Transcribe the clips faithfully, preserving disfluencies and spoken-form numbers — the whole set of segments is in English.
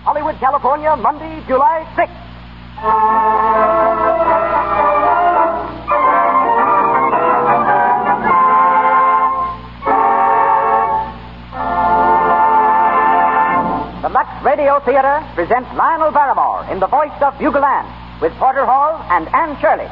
Hollywood, California, Monday, July sixth. The Lux Radio Theater presents Lionel Barrymore in the voice of Bugle Ann with Porter Hall and Anne Shirley.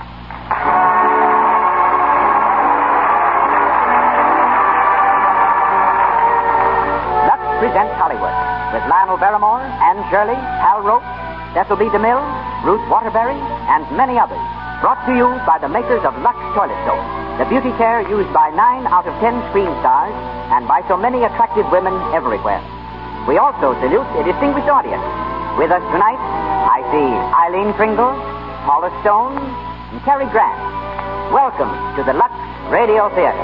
Lux presents Hollywood with Lionel Barrymore, Anne Shirley, Hal Roach, Cecil B. DeMille, Ruth Waterbury, and many others. Brought to you by the makers of Lux Toilet Soap, the beauty care used by nine out of ten screen stars and by so many attractive women everywhere. We also salute a distinguished audience. With us tonight, I see Eileen Pringle, Paula Stone, and Cary Grant. Welcome to the Lux Radio Theater.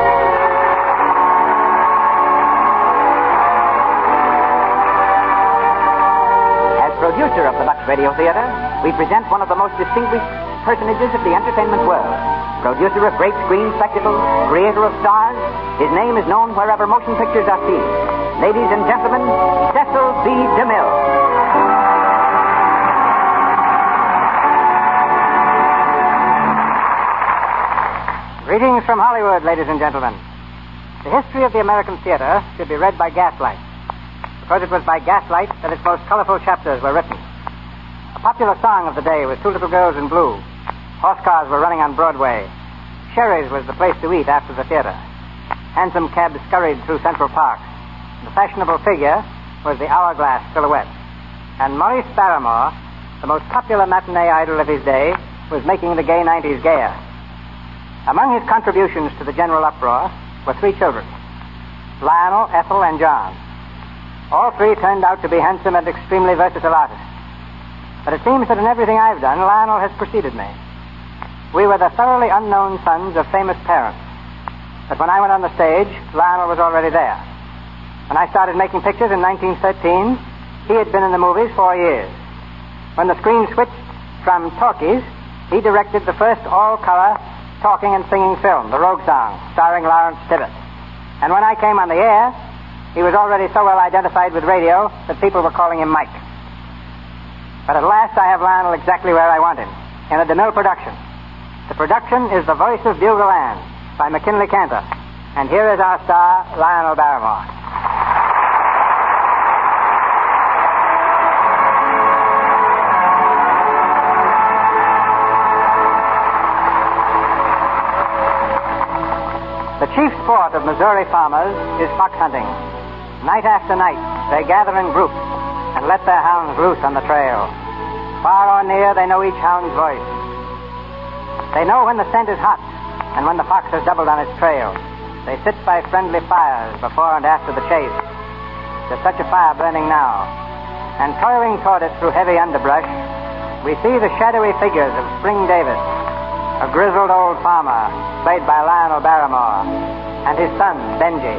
As producer of the Lux Radio Theater, we present one of the most distinguished personages of the entertainment world. Producer of great screen spectacles, creator of stars, his name is known wherever motion pictures are seen. Ladies and gentlemen, Cecil B. DeMille. Greetings from Hollywood, ladies and gentlemen. The history of the American theater should be read by gaslight, because it was by gaslight that its most colorful chapters were written. A popular song of the day was Two Little Girls in Blue. Horse cars were running on Broadway. Sherry's was the place to eat after the theater. Handsome cabs scurried through Central Park. The fashionable figure was the hourglass silhouette. And Maurice Barrymore, the most popular matinee idol of his day, was making the gay nineties gayer. Among his contributions to the general uproar were three children, Lionel, Ethel, and John. All three turned out to be handsome and extremely versatile artists. But it seems that in everything I've done, Lionel has preceded me. We were the thoroughly unknown sons of famous parents. But when I went on the stage, Lionel was already there. When I started making pictures in nineteen thirteen, he had been in the movies four years. When the screen switched from talkies, he directed the first all-color talking and singing film, The Rogue Song, starring Lawrence Tibbett. And when I came on the air, he was already so well identified with radio that people were calling him Mike. But at last I have Lionel exactly where I want him, in a DeMille production. The production is The Voice of Bugle Ann by McKinley Cantor. And here is our star, Lionel Barrymore. The chief sport of Missouri farmers is fox hunting. Night after night, they gather in groups and let their hounds loose on the trail. Far or near, they know each hound's voice. They know when the scent is hot and when the fox has doubled on its trail. They sit by friendly fires before and after the chase. There's such a fire burning now. And toiling toward it through heavy underbrush, we see the shadowy figures of Spring Davis, a grizzled old farmer, played by Lionel Barrymore, and his son, Benji.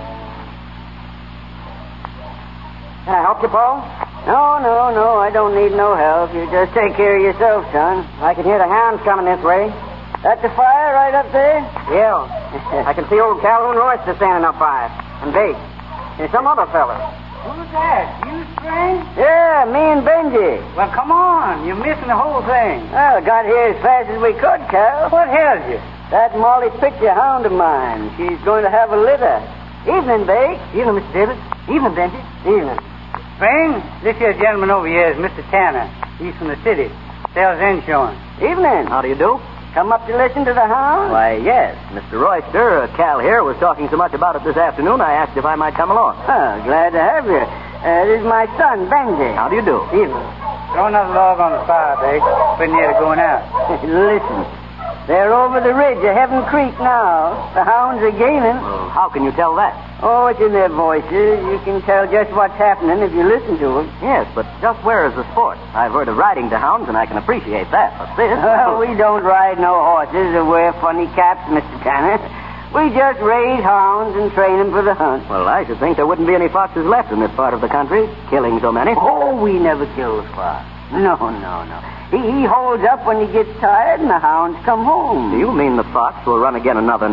Can I help you, Paul? No, no, no, I don't need no help. You just take care of yourself, son. I can hear the hounds coming this way. That's the fire right up there? Yeah. I can see old Calhoun Royster standing up by it. And Big. There's some other fella. Who's that? You, Spring? Yeah, me and Benji. Well, come on. You're missing the whole thing. Well, got here as fast as we could, Cal. What held you? That Molly Picture hound of mine. She's going to have a litter. Evening, Big. Evening, Mister Davis. Evening, Benji. Evening. Spring, this here gentleman over here is Mister Tanner. He's from the city. Sells insurance. Evening. How do you do? Come up to listen to the hound? Why, yes. Mister Royster, uh, Cal here, was talking so much about it this afternoon, I asked if I might come along. Oh, glad to have you. Uh, this is my son, Benji. How do you do? Evening. Throw another log on the fire, Big. Pretty near to going out. Listen. They're over the ridge of Heaven Creek now. The hounds are gaining. Well, how can you tell that? Oh, it's in their voices. You can tell just what's happening if you listen to them. Yes, but just where is the sport? I've heard of riding to hounds, and I can appreciate that. But this... Well, we don't ride no horses or wear funny caps, Mister Tanner. We just raise hounds and train them for the hunt. Well, I should think there wouldn't be any foxes left in this part of the country, killing so many. Oh, we never kill the fox. No, no, no. He, he holds up when he gets tired and the hounds come home. Do you mean the fox will run again another night?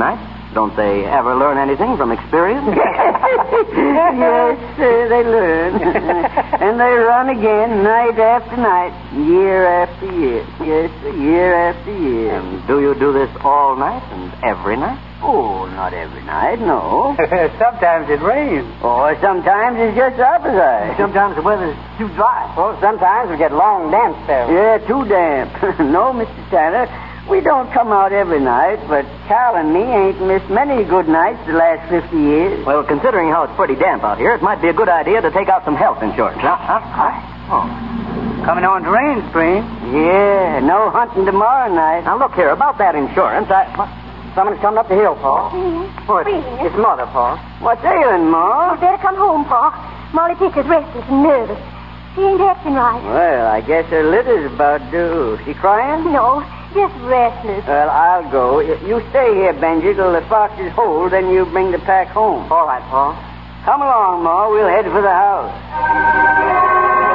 Don't they ever learn anything from experience? Yes, sir, they learn. And they run again night after night, year after year. Yes, sir, year after year. And do you do this all night and every night? Oh, not every night, no. Sometimes it rains. Or sometimes it's just the opposite. Sometimes the weather's too dry. Well, sometimes we get long damp spells. Yeah, too damp. No, Mister Tanner, we don't come out every night, but Cal and me ain't missed many good nights the last fifty years. Well, considering how it's pretty damp out here, it might be a good idea to take out some health insurance. Huh? Huh? Oh. Coming on to rain, Spring. Yeah, no hunting tomorrow night. Now, look here, about that insurance, I... Someone's coming up the hill, Paul. Mm-hmm. Oh, it's, it's Mother, Paul. What's ailing, Ma? You better come home, Paul. Molly Pitcher's restless and nervous. She ain't acting right. Well, I guess her litter's about due. She crying? No, just restless. Well, I'll go. You stay here, Benji, till the foxes hold, then you bring the pack home. All right, Paul. Come along, Ma. We'll head for the house.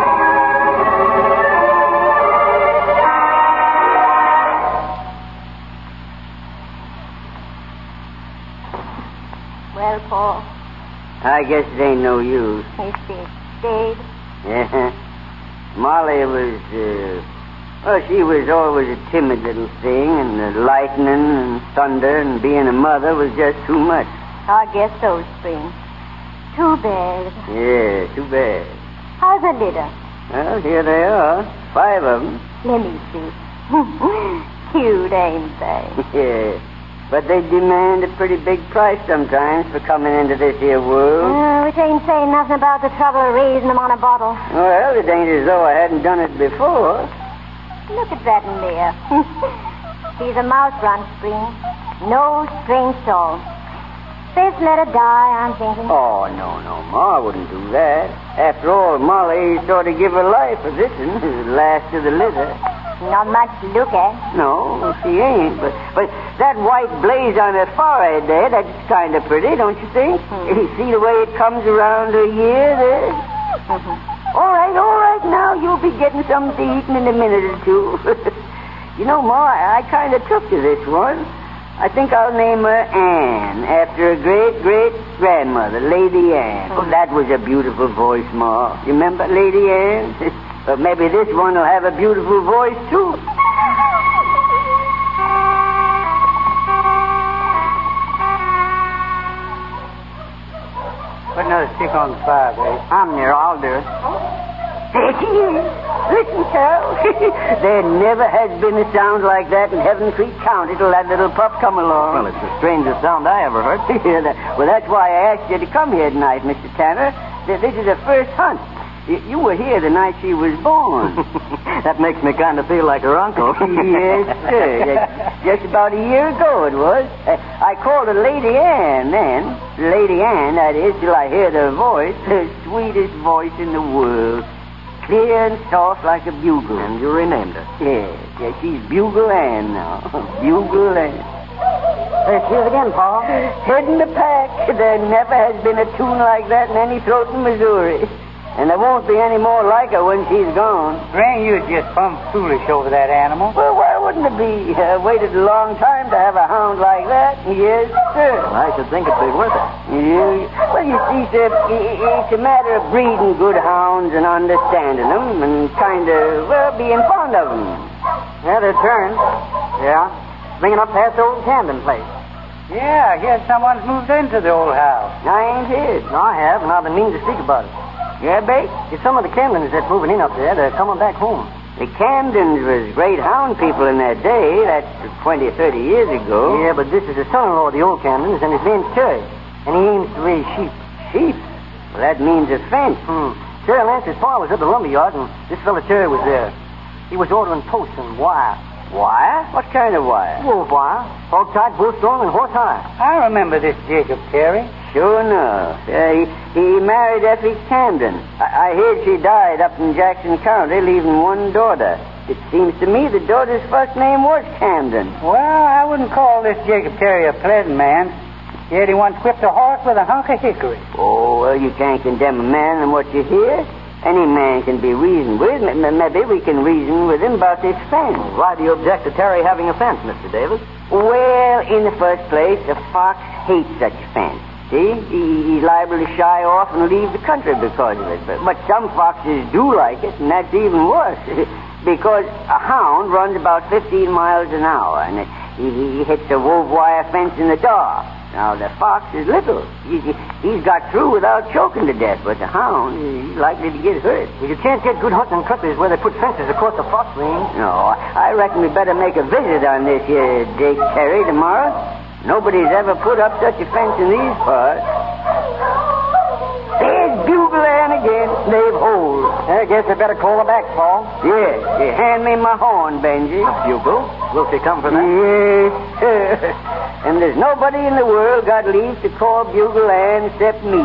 Well, Paul, I guess it ain't no use. he's dead. Dead. Yeah. Molly was, uh, well, she was always a timid little thing, and the lightning and thunder and being a mother was just too much. I guess so, Spring. Too bad. Yeah, too bad. How's the litter? Well, here they are. Five of them. Let me see. Cute, ain't they? Yeah. But they demand a pretty big price sometimes for coming into this here world. Oh, which ain't saying nothing about the trouble of raising them on a bottle. Well, it ain't as though I hadn't done it before. Look at that in there. She's a mouse run, Spring. No strength at all. Best let her die, I'm thinking. Oh, no, no, Ma wouldn't do that. After all, Molly sort of give her life for this one, the last of the litter. Not much to look at. No, she ain't. But but that white blaze on her forehead there, that's kind of pretty, don't you think? Hmm. You see the way it comes around her ear there? Mm-hmm. All right, all right, now you'll be getting something to eat in a minute or two. You know, Ma, I, I kind of took to this one. I think I'll name her Anne, after a great-great-grandmother, Lady Anne. Oh, that was a beautiful voice, Ma. You remember Lady Anne? But maybe this one will have a beautiful voice, too. Put another stick on the fire, babe. I'm near. I'll do it. There she is. Listen, Carol. There never has been a sound like that in Heaven Creek County till that little pup come along. Well, it's the strangest sound I ever heard. Yeah, that, well, that's why I asked you to come here tonight, Mister Tanner. This is the first hunt. You, you were here the night she was born. That makes me kind of feel like her uncle. Yes, sir. That's just about a year ago it was. Uh, I called her Lady Anne then. Lady Anne, that is, till I heard her voice. The sweetest voice in the world. Clear and soft like a bugle. And you renamed her. Yeah, yeah, she's Bugle Ann now. Bugle Ann. There she is again, Paul. Heading the pack. There never has been a tune like that in any throat in Missouri. And there won't be any more like her when she's gone. Spring, you're just plumb foolish over that animal. Well, why wouldn't it be? I uh, waited a long time to have a hound like that. Yes, sir. Well, I should think it'd be worth it. Yeah. Well, you see, sir, it's a matter of breeding good hounds and understanding them and kind of, well, being fond of them. Yeah, they're turned. Yeah. Bringing up past the old Camden place. Yeah, I hear someone's moved into the old house. I ain't here. No, I have, and I've been meaning to speak about it. Yeah, Bate? It's some of the Camdens that's moving in up there. They're coming back home. The Camdens was great hound people in their day. That's twenty, thirty years ago. Yeah, but this is the son-in-law of the old Camdens, and his name's Terry. And he aims to raise sheep. Sheep? Well, that means a fence. Hmm. Terry Lance's pa was at the lumber yard, and this fella Terry was there. He was ordering posts and wire. Wire? What kind of wire? Wolf wire. Hog tight, bull strong, and horse high. I remember this Jacob Terry. Sure enough. Uh, he, he married Effie Camden. I, I heard she died up in Jackson County, leaving one daughter. It seems to me the daughter's first name was Camden. Well, I wouldn't call this Jacob Terry a pleasant man. Yet he once whipped a horse with a hunk of hickory. Oh, well, you can't condemn a man on what you hear. Any man can be reasoned with. Maybe we can reason with him about this fence. Why do you object to Terry having a fence, Mister Davis? Well, in the first place, a fox hates such a fence. See? He, he's liable to shy off and leave the country because of it. But, but some foxes do like it, and that's even worse. Because a hound runs about fifteen miles an hour, and it, he, he hits a wolf wire fence in the dark. Now, the fox is little. He, he, he's got through without choking to death, but the hound, he's likely to get hurt. Well, you can't get good hunting countries where they put fences across the fox range. No, I reckon we better make a visit on this here Jake Terry tomorrow. Nobody's ever put up such a fence in these parts. There's Bugle Ann again. They've holed. I guess I better call her back, Paul. Yes. You hand me my horn, Benji. Bugle? Will she come for that? Yes. And there's nobody in the world got leave to call Bugle Ann except me.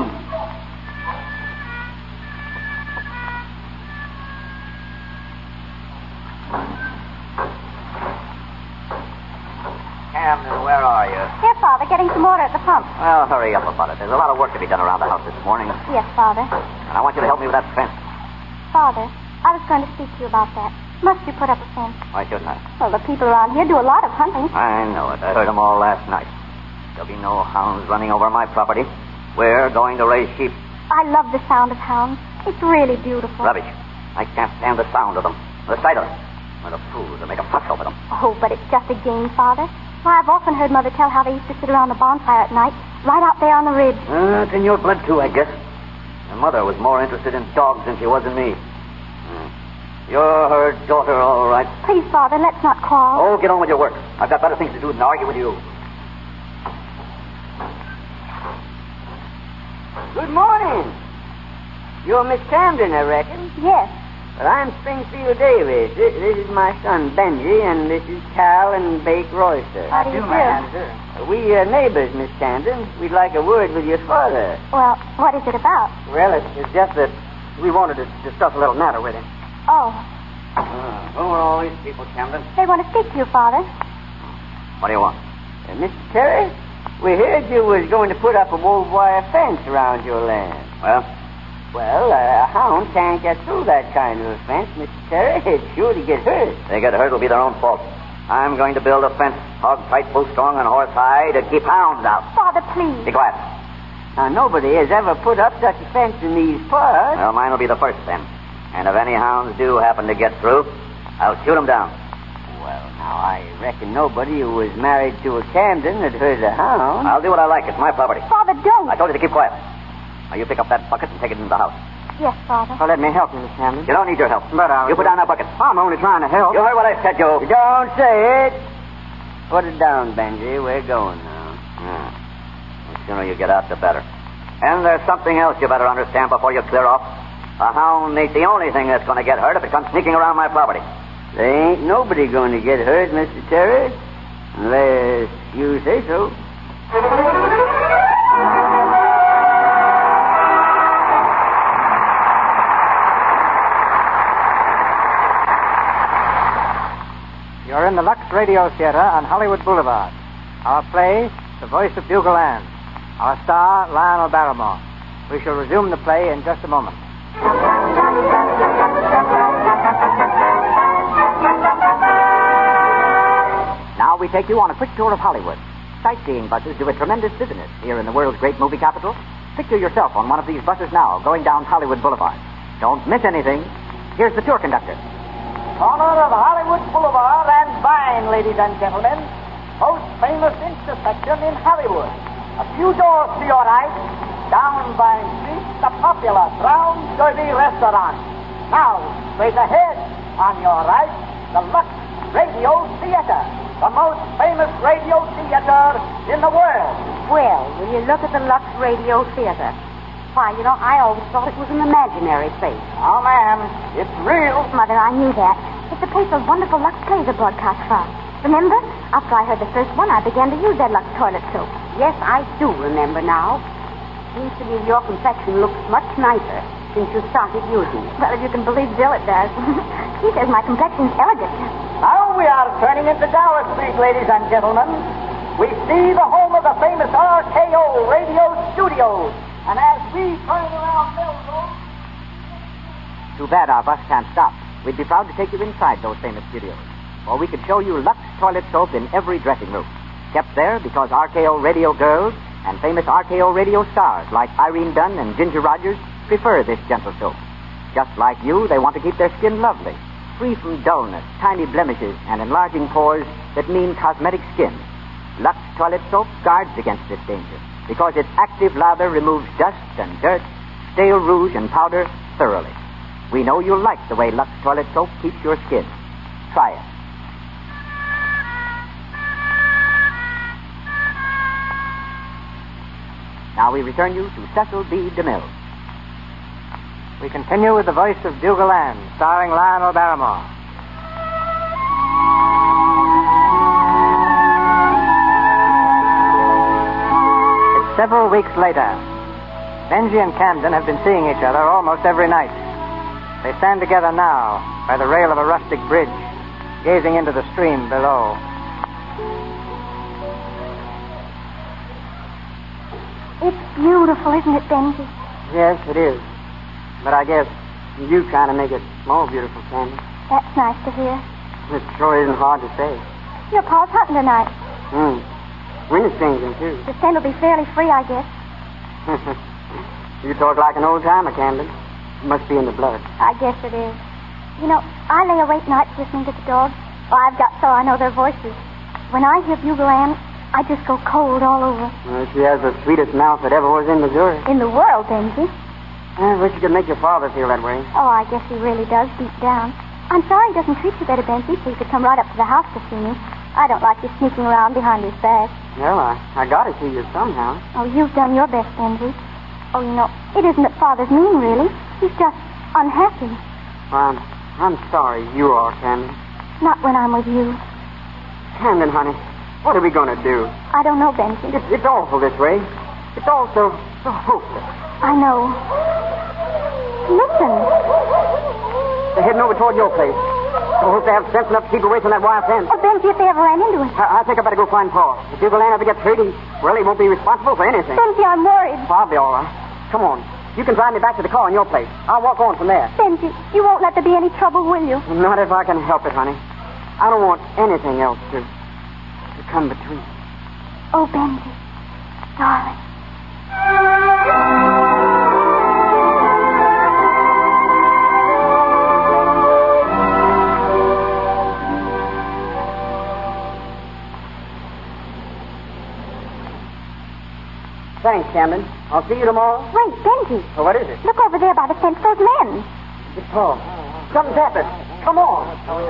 Camden, where are you? Here, Father, getting some water at the pump. Well, hurry up about it. There's a lot of work to be done around the house this morning. Yes, Father. And I want you to help me with that fence. Father, I was going to speak to you about that. Must you put up a fence? Why shouldn't I? Well, the people around here do a lot of hunting. I know it. I heard them all last night. There'll be no hounds running over my property. We're going to raise sheep. I love the sound of hounds. It's really beautiful. Rubbish. I can't stand the sound of them. The sight of them. What a fool to make a fuss over them. Oh, but it's just a game, Father. Why, I've often heard Mother tell how they used to sit around the bonfire at night, right out there on the ridge. Uh, it's in your blood, too, I guess. Your mother was more interested in dogs than she was in me. Hmm. You're her daughter, all right. Please, Father, let's not quarrel. Oh, get on with your work. I've got better things to do than argue with you. Good morning. You're Miss Camden, I reckon. Yes. Well, I'm Springfield Davis. This, this is my son, Benji, and this is Cal and Bake Royster. How do you do? Uh, we are neighbors, Miss Camden. We'd like a word with your father. Well, what is it about? Well, it's, it's just that we wanted to discuss a little matter with him. Oh, Uh, who are all these people, Camden? they want to speak to you, Father. What do you want? Uh, Mister Terry, we heard you was going to put up a wolf wire fence around your land. Well? Well, uh, a hound can't get through that kind of a fence, Mister Terry. It's sure to get hurt. They get hurt, it'll be their own fault. I'm going to build a fence, hog tight, full strong, and horse high to keep hounds out. Father, please. Be quiet. Now, nobody has ever put up such a fence in these parts. Well, mine will be the first then. And if any hounds do happen to get through, I'll shoot them down. Well, now, I reckon nobody who was married to a Camden had hurt a hound. I'll do what I like. It's my property. Father, don't. I told you to keep quiet. Now, you pick up that bucket and take it into the house. Yes, Father. Well, let me help you, Miss Camden. You don't need your help. But I was... You put down that bucket. I'm only trying to help. You heard what I said, Joe. Don't say it. Put it down, Benji. We're going now. Hmm. The sooner you get out, the better. And there's something else you better understand before you clear off. A hound ain't the only thing that's going to get hurt if it comes sneaking around my property. There ain't nobody going to get hurt, Mister Terry, unless you say so. You're in the Lux Radio Theater on Hollywood Boulevard. Our play, The Voice of Bugle Ann. Our star, Lionel Barrymore. We shall resume the play in just a moment. Now we take you on a quick tour of Hollywood. Sightseeing buses do a tremendous business here in the world's great movie capital. Picture yourself on one of these buses now, going down Hollywood Boulevard. Don't miss anything. Here's the tour conductor. Corner of Hollywood Boulevard and Vine, ladies and gentlemen. Most famous intersection in Hollywood. A few doors to your right, down Vine Street, the popular Brown Derby Restaurant. Now, straight ahead, on your right, the Lux Radio Theater, the most famous radio theater in the world. Well, will you look at the Lux Radio Theater? Why, you know, I always thought it was an imaginary place. Oh, ma'am, it's real. Mother, I knew that. It's the place where wonderful Lux plays are broadcast from. Remember? After I heard the first one, I began to use that Lux toilet soap. Yes, I do remember now. Seems to me your complexion looks much nicer since you started using it. Well, if you can believe Bill, it does. He says my complexion's elegant. Now we are turning into Dallas Street, ladies and gentlemen. We see the home of the famous R K O Radio Studios. And as we turn around Melrose... Too bad our bus can't stop. We'd be proud to take you inside those famous studios. Or we could show you Lux Toilet Soap in every dressing room. Kept there because R K O radio girls and famous R K O radio stars like Irene Dunn and Ginger Rogers prefer this gentle soap. Just like you, they want to keep their skin lovely, free from dullness, tiny blemishes, and enlarging pores that mean cosmetic skin. Lux Toilet Soap guards against this danger because its active lather removes dust and dirt, stale rouge and powder thoroughly. We know you'll like the way Lux Toilet Soap keeps your skin. Try it. Now we return you to Cecil B. DeMille. We continue with the voice of Bugle Ann, starring Lionel Barrymore. It's several weeks later. Benji and Camden have been seeing each other almost every night. They stand together now by the rail of a rustic bridge, gazing into the stream below. It's beautiful, isn't it, Benji? Yes, it is. But I guess you kind of make it more beautiful, Candy. That's nice to hear. It sure isn't hard to say. Your pa's hunting tonight. Hmm. Wind is changing, too. The scent will be fairly free, I guess. You talk like an old-timer, Camden. It must be in the blood. I guess it is. You know, I lay awake nights listening to the dogs. Well, I've got so I know their voices. When I hear Bugle Ann, I just go cold all over. Well, she has the sweetest mouth that ever was in Missouri. In the world, Benji. I wish you could make your father feel that way. Oh, I guess he really does deep down. I'm sorry he doesn't treat you better, Benji, so you could come right up to the house to see me. I don't like you sneaking around behind his back. Well, I, I gotta see you somehow. Oh, you've done your best, Benji. Oh, you know, it isn't that Father's mean, really. He's just unhappy. Well, I'm, I'm sorry you are, Camden. Not when I'm with you. Camden, honey, what are we gonna do? I don't know, Benji. It's, it's awful this way. It's all so, so hopeless. I know. Listen. They're heading over toward your place. I hope they have sense enough to keep away from that wire fence. Oh, Benji, if they ever ran into it. I, I think I better go find Paul. If Bugle Ann ever gets hurt, he, well, he won't be responsible for anything. Benji, I'm worried. I'll be all right. Come on. You can drive me back to the car in your place. I'll walk on from there. Benji, you won't let there be any trouble, will you? Not if I can help it, honey. I don't want anything else to, to come between. Oh, Benji, darling. Thanks, Camden. I'll see you tomorrow. Wait, Benji. Oh, what is it? Look over there by the fence, those men. It's Paul. Something's happened. Come on.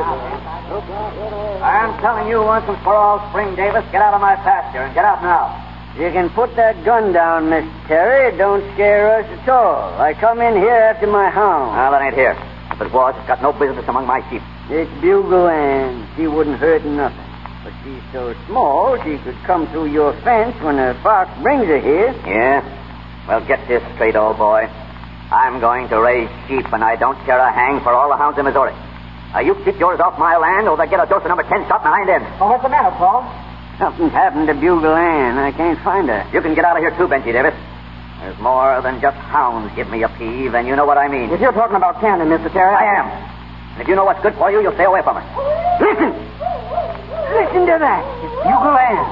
I'm telling you once and for all, Spring Davis, get out of my pasture and get out now. You can put that gun down, Mister Terry. It don't scare us at all. I come in here after my hound. Well, it ain't here. If it was, it's got no business among my sheep. It's Bugle Ann. She wouldn't hurt nothing. But she's so small, she could come through your fence when a fox brings her here. Yeah? Well, get this straight, old boy. I'm going to raise sheep, and I don't care a hang for all the hounds in Missouri. Now, you keep yours off my land, or they'll get a dose of number ten shot behind end. Oh, what's the matter, Paul? Something's happened to Bugle Ann. I can't find her. You can get out of here, too, Benji Davis. There's more than just hounds give me a peeve, and you know what I mean. If you're talking about Camden, Mister Terry... I am. And if you know what's good for you, you'll stay away from her. Listen! Listen to that. It's Bugle Ann.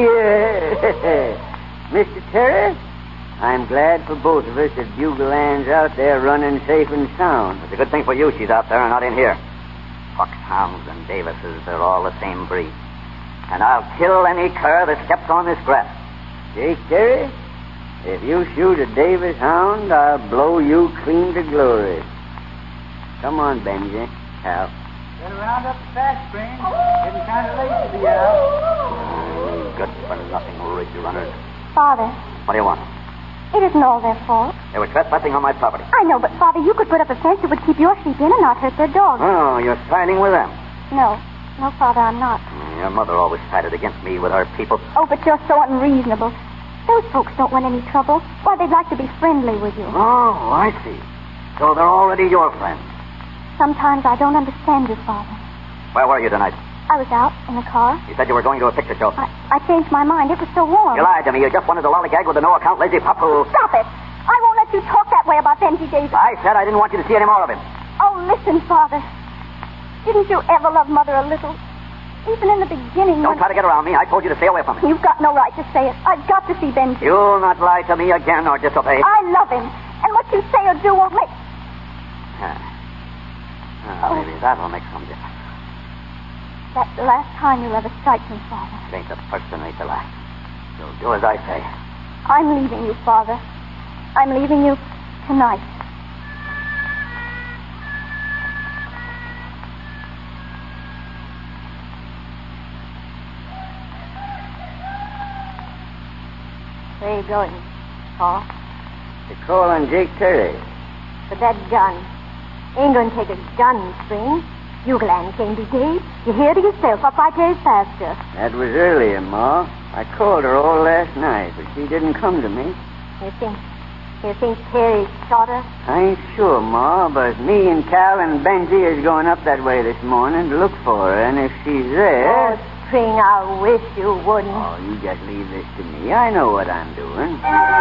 Mister Terry, I'm glad for both of us that Bugle Ann's out there running safe and sound. It's a good thing for you she's out there and not in here. Foxhounds and Davises, they're all the same breed. And I'll kill any cur that steps on this grass. Jake Terry, if you shoot a Davis hound, I'll blow you clean to glory. Come on, Benji. Hal. Better round up the fast, Spring. Getting kind of late to be out. Good for nothing, ridge runners. Father, What do you want? it isn't all their fault. They were trespassing on my property. I know, but Father, you could put up a fence that would keep your sheep in and not hurt their dogs. Oh, you're siding with them. No. No, Father, I'm not. Your mother always sided against me with her people. Oh, but you're so unreasonable. Those folks don't want any trouble. Why, they'd like to be friendly with you. Oh, I see. So they're already your friends. Sometimes I don't understand you, Father. Where were you tonight? I was out in the car. You said you were going to a picture show. I, I changed my mind. It was so warm. You lied to me. You just wanted to lollygag with a no-account lazy pup who... Stop it! I won't let you talk that way about Benji Davis. I said I didn't want you to see any more of him. Oh, listen, Father. Didn't you ever love Mother a little? Even in the beginning... Don't when... try to get around me. I told you to stay away from me. You've got no right to say it. I've got to see Benji. You'll not lie to me again or disobey. I love him. And what you say or do won't make... Ah. Oh, maybe that'll make some difference. That's the last time you'll ever strike me, Father. It ain't the first and ain't the last. You'll do as I say. I'm leaving you, Father. I'm leaving you tonight. Where are you going, Paul? To call on Jake Terry. But that gun. Ain't going to take a gun, Spring. Bugleland came today. You hear to yourself up by Terry's pasture. That was earlier, Ma. I called her all last night, but she didn't come to me. You think... You think Terry shot her? I ain't sure, Ma, but me and Cal and Benji is going up that way this morning to look for her, and if she's there... Oh, Spring, I wish you wouldn't. Oh, you just leave this to me. I know what I'm doing.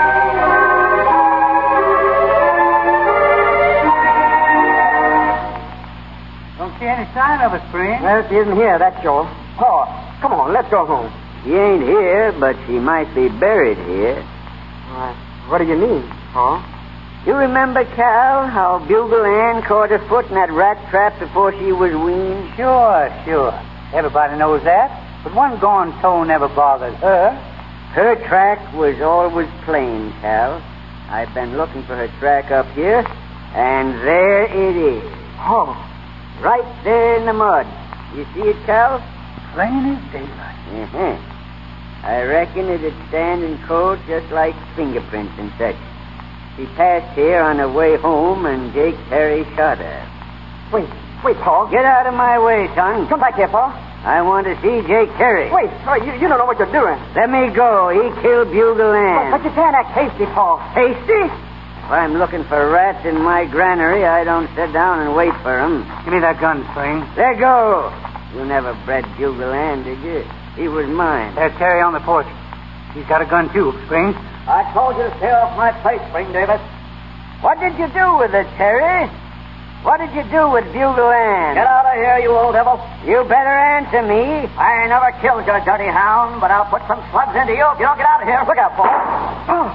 Don't see any sign of her, Spring. Well, she isn't here, that's sure. Paul, come on, let's go home. She ain't here, but she might be buried here. Why, what do you mean, Paul? You remember, Cal, how Bugle Ann caught her foot in that rat trap before she was weaned? Sure, sure. Everybody knows that. But one gone toe never bothers her. Her track was always plain, Cal. I've been looking for her track up here, and there it is. Oh. Right there in the mud. You see it, Cal? Plain as daylight. Uh-huh. I reckon it'd stand in court just like fingerprints and such. She passed here on her way home, and Jake Terry shot her. Wait, wait, Paul. Get out of my way, son. Come back here, Paul. I want to see Jake Terry. Wait, oh, you, you don't know what you're doing. Let me go. He killed Bugle Ann. But, but you can't act hasty, Paul. Hasty? If I'm looking for rats in my granary, I don't sit down and wait for 'em. Give me that gun, Spring. Let go. You never bred Bugle Ann, did you? He was mine. There's Terry on the porch. He's got a gun, too, Spring. I told you to stay off my place, Spring Davis. What did you do with it, Terry? What did you do with Bugle Ann? Get out of here, you old devil. You better answer me. I never killed your dirty hound, but I'll put some slugs into you if you don't get out of here. Look out, Paul. Oh.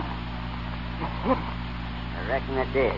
I reckon it did.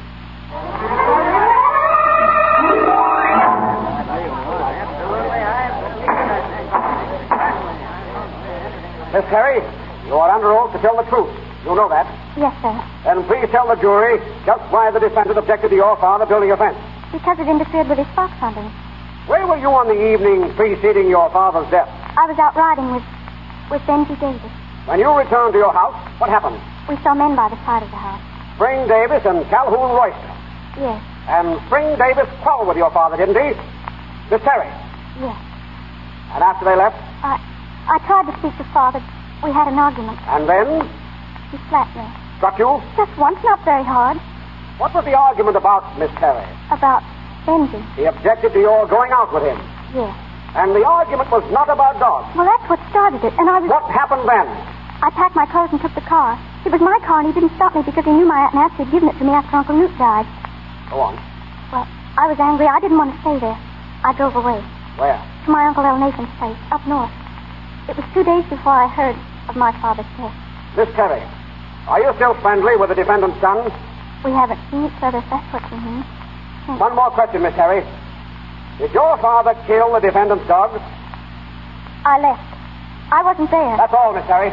Miss Terry, you are under oath to tell the truth. You know that. Yes, sir. And please tell the jury just why the defendant objected to your father building a fence. Because it interfered with his fox hunting. Where were you on the evening preceding your father's death? I was out riding with... with Benji Davis. When you returned to your house, what happened? We saw men by the side of the house. Spring Davis and Calhoun Royster. Yes. And Spring Davis quarreled with your father, didn't he? Miss Terry. Yes. And after they left? I... I tried to speak to Father. We had an argument. And then? He slapped me. Struck you? Just once, not very hard. What was the argument about, Miss Terry? About Benji. He objected to your going out with him. Yes. And the argument was not about dogs. Well, that's what started it, and I was... What happened then? I packed my clothes and took the car. It was my car, and he didn't stop me because he knew my Aunt Nancy had given it to me after Uncle Newt died. Go on. Well, I was angry. I didn't want to stay there. I drove away. Where? To my Uncle El Nathan's place, up north. It was two days before I heard of my father's death. Miss Terry, are you still friendly with the defendant's son? We haven't seen each other, if that's what you mean. Hmm. One more question, Miss Terry. Did your father kill the defendant's dog? I left. I wasn't there. That's all, Miss Terry.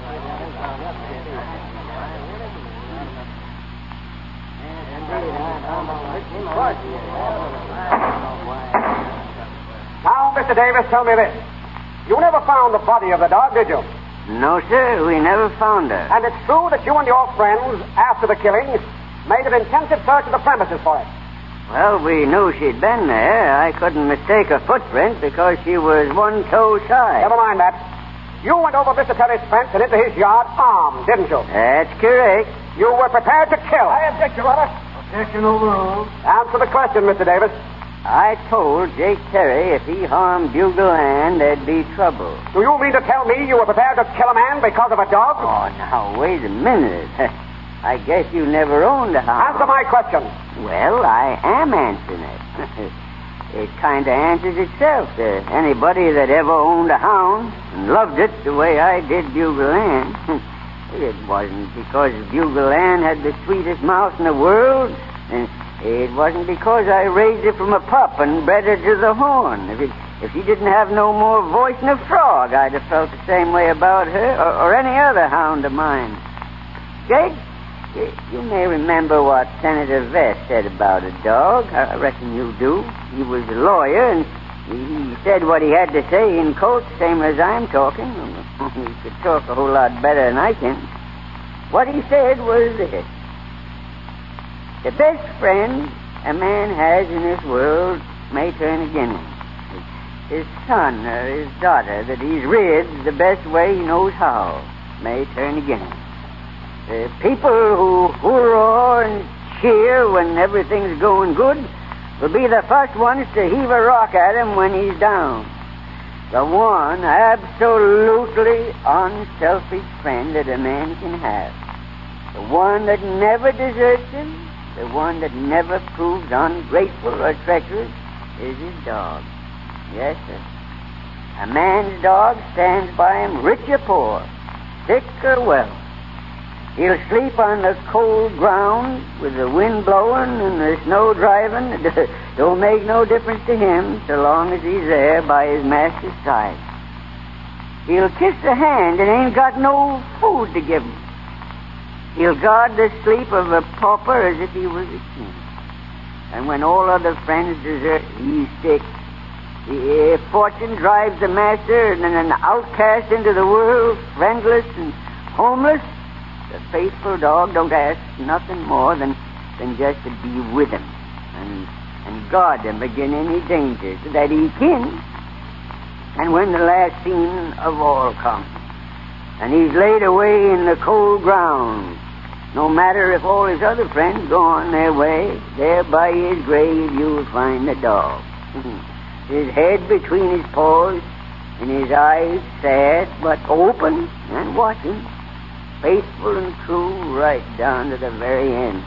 Now, Mister Davis, tell me this. You never found the body of the dog, did you? No, sir. We never found her. And it's true that you and your friends, after the killing, made an intensive search of the premises for it. Well, we knew she'd been there. I couldn't mistake her footprint because she was one toe shy. Never mind that. You went over Mister Terry's fence and into his yard armed, didn't you? That's correct. You were prepared to kill. I object, Your Honor. Objection overruled. Answer the question, Mister Davis. I told Jake Terry if he harmed Bugle Ann, there'd be trouble. Do you mean to tell me you were prepared to kill a man because of a dog? Oh, now, wait a minute. I guess you never owned a hound. Answer my question. Well, I am answering it. it kind of answers itself to anybody that ever owned a hound and loved it the way I did Bugle Ann. It wasn't because Bugle Ann had the sweetest mouth in the world, and it wasn't because I raised her from a pup and bred her to the horn. If, it, if she didn't have no more voice than a frog, I'd have felt the same way about her or, or any other hound of mine. Jake, you, you may remember what Senator Vest said about a dog. I reckon you do. He was a lawyer, and he said what he had to say in court, same as I'm talking. He could talk a whole lot better than I can. What he said was this. The best friend a man has in this world may turn against him. His son or his daughter that he's reared the best way he knows how may turn against him. The people who hoorah and cheer when everything's going good will be the first ones to heave a rock at him when he's down. The one absolutely unselfish friend that a man can have. The one that never deserts him, the one that never proves ungrateful or treacherous, is his dog. Yes, sir. A man's dog stands by him rich or poor, sick or well. He'll sleep on the cold ground with the wind blowing and the snow driving. It don't make no difference to him so long as he's there by his master's side. He'll kiss the hand that ain't got no food to give him. He'll guard the sleep of a pauper as if he was a king. And when all other friends desert, he's sick. If fortune drives the master and an outcast into the world, friendless and homeless, the faithful dog don't ask nothing more than, than just to be with him and, and guard him against any danger so that he can. And when the last scene of all comes, and he's laid away in the cold ground, no matter if all his other friends go on their way, there by his grave you'll find the dog. His head between his paws, and his eyes sad but open and watching, faithful and true right down to the very end.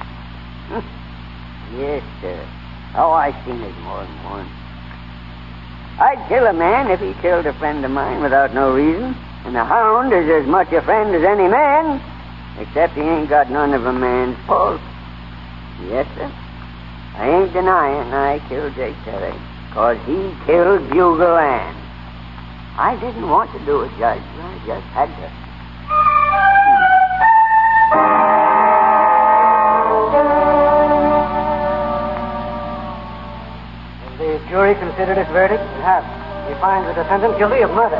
Yes, sir. Oh, I've seen it more than once. I'd kill a man if he killed a friend of mine without no reason. And the hound is as much a friend as any man, except he ain't got none of a man's fault. Yes, sir. I ain't denying I killed Jake Terry, because he killed Bugle Ann. I didn't want to do it, Judge. I just had to. Has the jury considered its verdict? It has. He finds the defendant guilty of murder.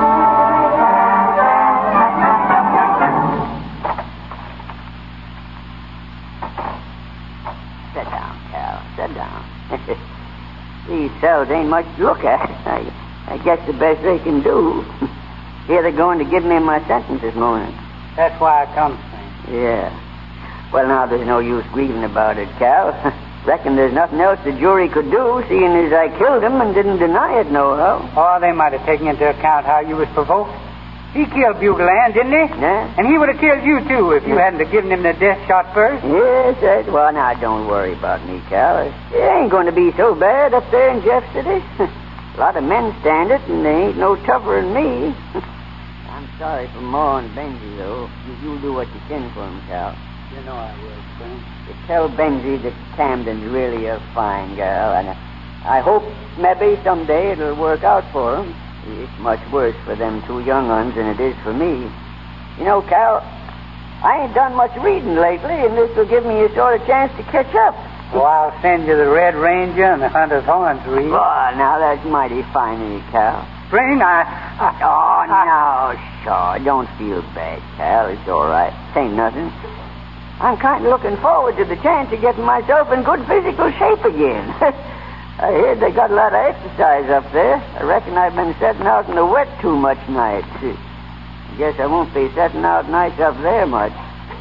Sit down, Cal. Sit down. These cells ain't much to look at. I, I guess the best they can do. Here they're going to give me my sentence this morning. That's why I come, Frank. Yeah. Well, now there's no use grieving about it, Cal. Reckon there's nothing else the jury could do, seeing as I killed him and didn't deny it nohow. Oh, they might have taken into account how you was provoked. He killed Bugle Ann, didn't he? Yeah. And he would have killed you, too, if you yeah. hadn't have given him the death shot first. Yes, that, well, now, don't worry about me, Cal. It ain't going to be so bad up there in Jeff City. A lot of men stand it, and they ain't no tougher than me. I'm sorry for Ma and Benji, though. You, you'll do what you can for him, Cal. You know I will, Frank. You tell Benji that Camden's really a fine girl, and I hope maybe someday it'll work out for him. It's much worse for them two young uns than it is for me. You know, Cal, I ain't done much reading lately, and this will give me a sort of chance to catch up. Oh, I'll send you the Red Ranger and the Hunter's Horn to read. Oh, now that's mighty fine of you, Cal. Spring, I... I oh, I, no, sure. Don't feel bad, Cal. It's all right. It ain't nothing. I'm kind of looking forward to the chance of getting myself in good physical shape again. I heard they got a lot of exercise up there. I reckon I've been setting out in the wet too much nights. I guess I won't be setting out nights up there much.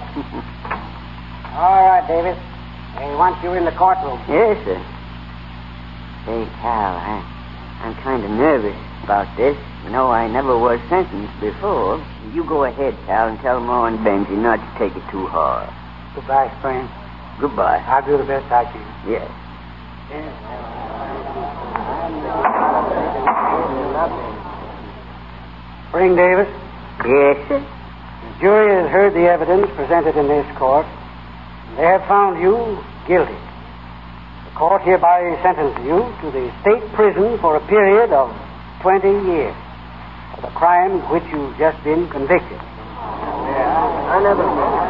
All right, Davis. They want you in the courtroom. Yes, sir. Say, Cal, I, I'm kind of nervous about this. You know, I never was sentenced before. You go ahead, Cal, and tell Ma and Benji not to take it too hard. Goodbye, Spring. Goodbye. I'll do the best I can. Yes. Yeah. Davis. Yes, sir. The jury has heard the evidence presented in this court. And they have found you guilty. The court hereby sentences you to the state prison for a period of twenty years for the crime which you've just been convicted. I never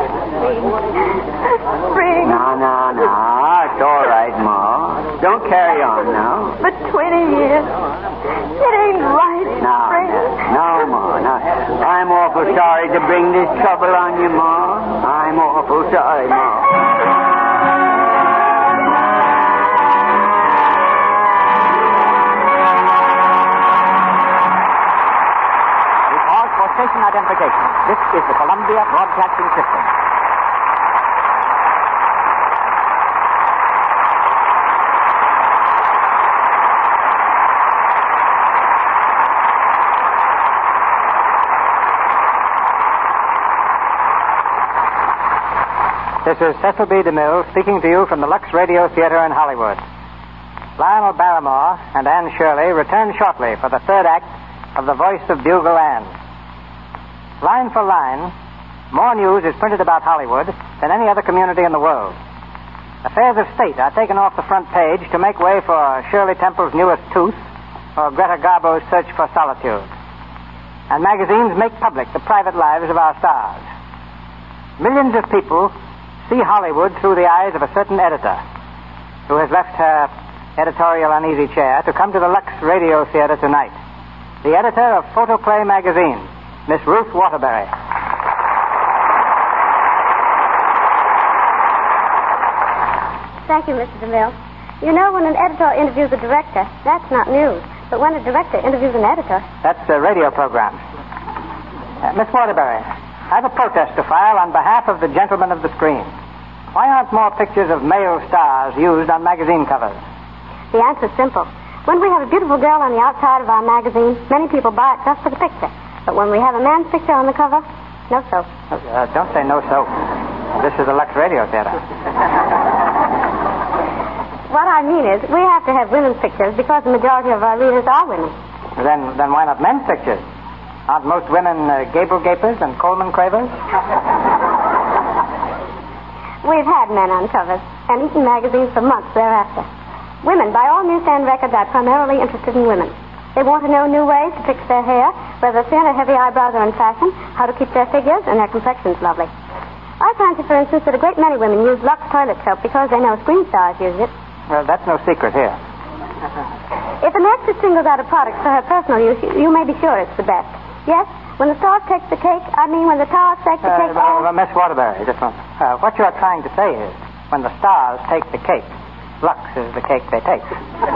Spring. No, no, no. It's all right, Ma. Don't carry on now. But twenty years. It ain't right, No, Spring. no, Ma, no. I'm awful sorry to bring this trouble on you, Ma. I'm awful sorry, Ma. Station identification. This is the Columbia Broadcasting System. This is Cecil B. DeMille speaking to you from the Lux Radio Theater in Hollywood. Lionel Barrymore and Anne Shirley return shortly for the third act of The Voice of Bugle Ann. Line for line, more news is printed about Hollywood than any other community in the world. Affairs of state are taken off the front page to make way for Shirley Temple's newest tooth or Greta Garbo's search for solitude. And magazines make public the private lives of our stars. Millions of people see Hollywood through the eyes of a certain editor who has left her editorial uneasy chair to come to the Lux Radio Theater tonight. The editor of Photoplay magazine, Miss Ruth Waterbury. Thank you, Mister DeMille. You know, when an editor interviews a director, that's not news. But when a director interviews an editor... That's a radio program. Uh, Miss Waterbury, I have a protest to file on behalf of the gentlemen of the screen. Why aren't more pictures of male stars used on magazine covers? The answer's simple. When we have a beautiful girl on the outside of our magazine, many people buy it just for the picture. But when we have a man's picture on the cover, no soap. Uh, don't say no soap. This is the Lux Radio Theater. What I mean is, we have to have women's pictures because the majority of our readers are women. Then, then why not men's pictures? Aren't most women uh, Gable Gapers and Coleman Cravers? We've had men on covers and eaten magazines for months thereafter. Women, by all newsstand records, are primarily interested in women. They want to know new ways to fix their hair, whether thin or heavy eyebrows are in fashion, how to keep their figures, and their complexions lovely. I fancy, for instance, that a great many women use Lux toilet soap because they know screen stars use it. Well, that's no secret here. If an actress singles out a product for her personal use, you, you may be sure it's the best. Yes, when the stars take the cake, I mean when the stars take the Uh, cake... uh, uh, Miss Waterbury, just one. Uh, what you're trying to say is, when the stars take the cake, Lux is the cake they take.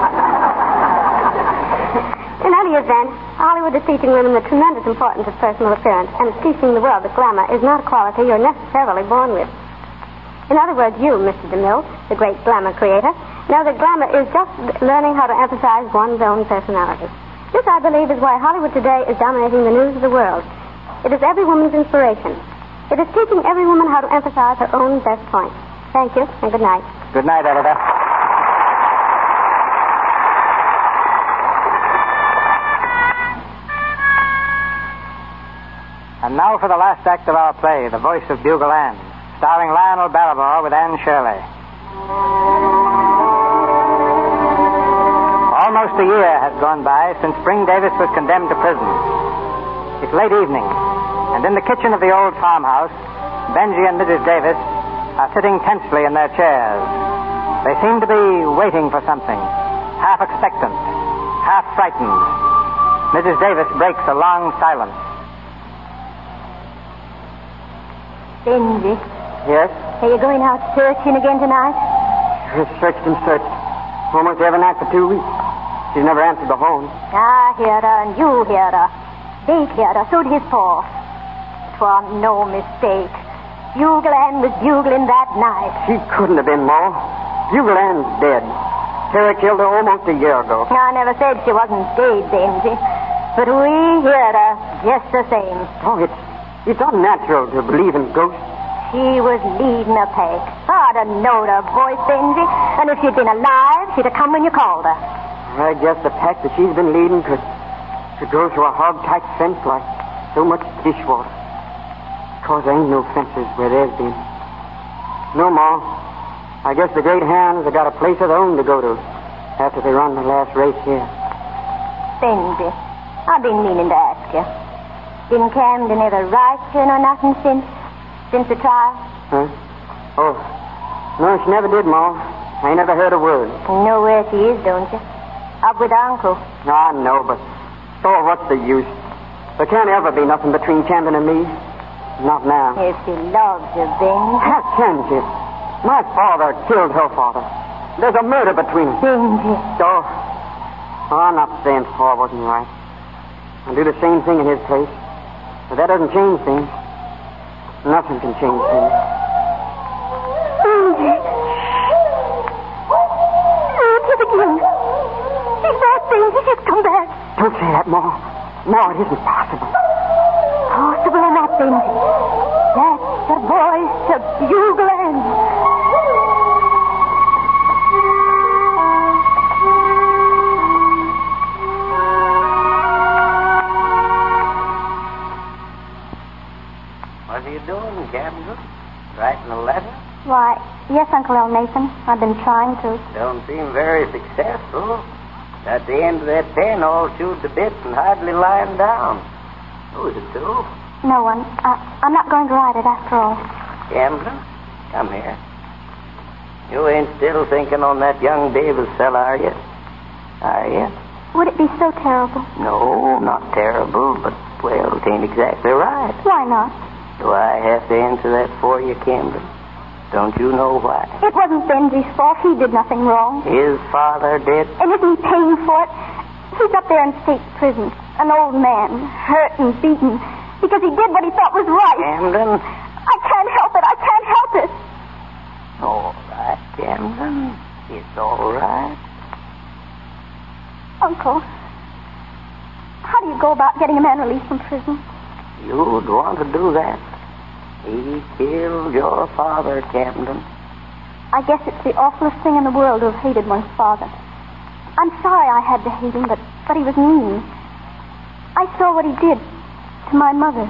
In any event, Hollywood is teaching women the tremendous importance of personal appearance, and it's teaching the world that glamour is not a quality you're necessarily born with. In other words, you, Mister DeMille, the great glamour creator, know that glamour is just learning how to emphasize one's own personality. This, I believe, is why Hollywood today is dominating the news of the world. It is every woman's inspiration. It is teaching every woman how to emphasize her own best points. Thank you, and good night. Good night, editor. And now for the last act of our play, The Voice of Bugle Ann, starring Lionel Barrymore with Anne Shirley. Almost a year has gone by since Spring Davis was condemned to prison. It's late evening, and in the kitchen of the old farmhouse, Benji and Missus Davis are sitting tensely in their chairs. They seem to be waiting for something, half expectant, half frightened. Missus Davis breaks a long silence. Benji, Yes? are you going out searching again tonight? I've searched and searched. Almost every night for two weeks. She's never answered the phone. I hear her, and you hear her. Dave heard her, so did his paw. 'Twas no mistake. Bugle Ann was bugling that night. She couldn't have been, Ma. Bugle Ann's dead. Terry killed her almost a year ago. I never said she wasn't dead, Benji. But we heard her just the same. Oh, it's, it's unnatural to believe in ghosts. She was leading a pack. I'd have known her voice, Benji. And if she'd been alive, she'd have come when you called her. I guess the pack that she's been leading could, could go through a hog-tight fence like, so much dishwater. Because there ain't no fences where there's been. No, Ma. I guess the great hands have got a place of their own to go to after they run the last race here. Benji, I've been meaning to ask you. Didn't Camden ever write to you or nothing since, since the trial? Huh? Oh, no, she never did, Ma. I ain't never heard a word. You know where she is, don't you? Up with Uncle. I know, but oh, what's the use? There can't ever be nothing between Camden and me. Not now. If she loves you, Benji. How can she? My father killed her father. There's a murder between them. Benji. Oh, oh, I'm not saying Paul wasn't right. I'll do the same thing in his place. But that doesn't change things. Nothing can change things. Benji. Look at again. She's back, Benji. She's come back. Don't say that, Ma. Ma, it isn't possible. Possible or not, Benji. That's the voice of Bugland. What are you doing, Camden? Writing a letter? Why, yes, Uncle L. Nathan. I've been trying to. Don't seem very successful. At the end of that pen, all chewed to bits and hardly lying down. Who is it to? No one. I, I'm not going to write it after all. Camden, come here. You ain't still thinking on that young Davis fella, are you? Are you? Would it be so terrible? No, not terrible, but, well, it ain't exactly right. Why not? Do I have to answer that for you, Camden? Don't you know why? It wasn't Benji's fault. He did nothing wrong. His father did? And isn't he paying for it? He's up there in state prison. An old man, hurt and beaten, because he did what he thought was right. Camden? I can't help it. I can't help it. All right, Camden. It's all right. Uncle, how do you go about getting a man released from prison? You'd want to do that. He killed your father, Camden. I guess it's the awfulest thing in the world to have hated one's father. I'm sorry I had to hate him, but, but he was mean. I saw what he did to my mother.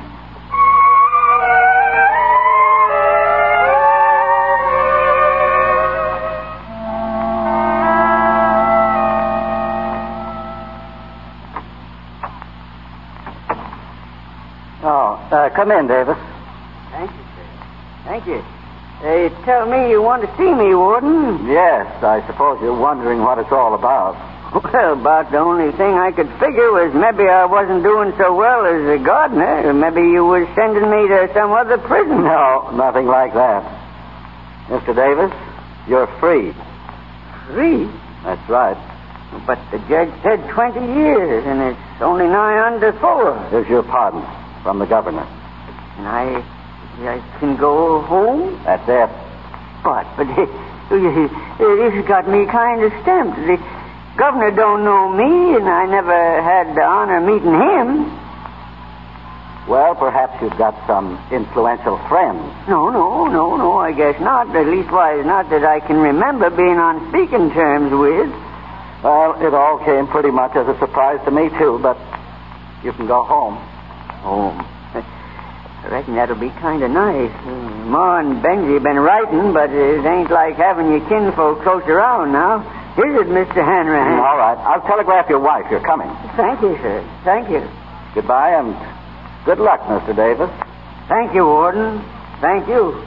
Oh, uh, come in, Davis. Thank you, sir. Thank you. They tell me you want to see me, Warden. Yes, I suppose you're wondering what it's all about. Well, about the only thing I could figure was maybe I wasn't doing so well as a gardener. Maybe you were sending me to some other prison. No, nothing like that. Mister Davis, you're free. Free? That's right. But the judge said twenty years, and it's only nigh under four. Here's your pardon from the governor. And I, I can go home? That's it. But, but this has got me kind of stamped. The governor don't know me, and I never had the honor of meeting him. Well, perhaps you've got some influential friends. No, no, no, no, I guess not. At leastwise, not that I can remember being on speaking terms with. Well, it all came pretty much as a surprise to me, too, but you can go home. Home? I reckon that'll be kind of nice. Uh, Ma and Benji been writing, but it ain't like having your kinfolk close around now. Is it, Mister Hanrahan? All right. I'll telegraph your wife you're coming. Thank you, sir. Thank you. Goodbye, and good luck, Mister Davis. Thank you, Warden. Thank you.